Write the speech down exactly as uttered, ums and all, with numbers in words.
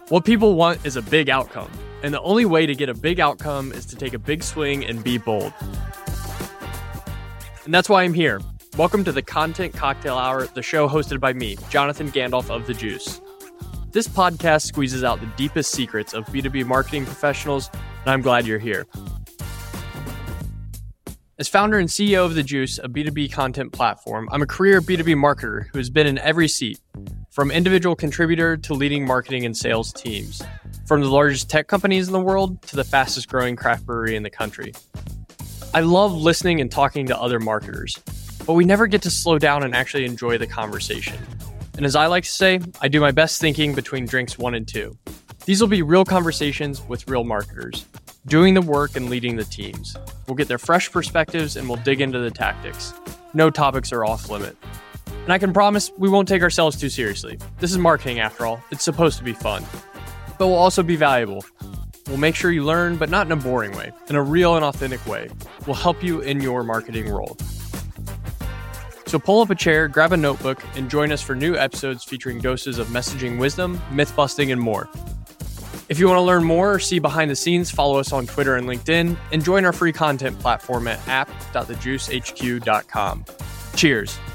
What people want is a big outcome, and the only way to get a big outcome is to take a big swing and be bold. And that's why I'm here. Welcome to the Content Cocktail Hour, the show hosted by me, Jonathan Gandalf of The Juice. This podcast squeezes out the deepest secrets of B two B marketing professionals, and I'm glad you're here. As founder and C E O of The Juice, a B two B content platform, I'm a career B two B marketer who has been in every seat, from individual contributor to leading marketing and sales teams, from the largest tech companies in the world to the fastest growing craft brewery in the country. I love listening and talking to other marketers, but we never get to slow down and actually enjoy the conversation. And as I like to say, I do my best thinking between drinks one and two. These will be real conversations with real marketers, doing the work and leading the teams. We'll get their fresh perspectives and we'll dig into the tactics. No topics are off limit. And I can promise we won't take ourselves too seriously. This is marketing after all. It's supposed to be fun. But we'll also be valuable. We'll make sure you learn, but not in a boring way, in a real and authentic way. We'll help you in your marketing role. So pull up a chair, grab a notebook, and join us for new episodes featuring doses of messaging wisdom, myth busting, and more. If you want to learn more or see behind the scenes, follow us on Twitter and LinkedIn, and join our free content platform at app dot the juice h q dot com. Cheers.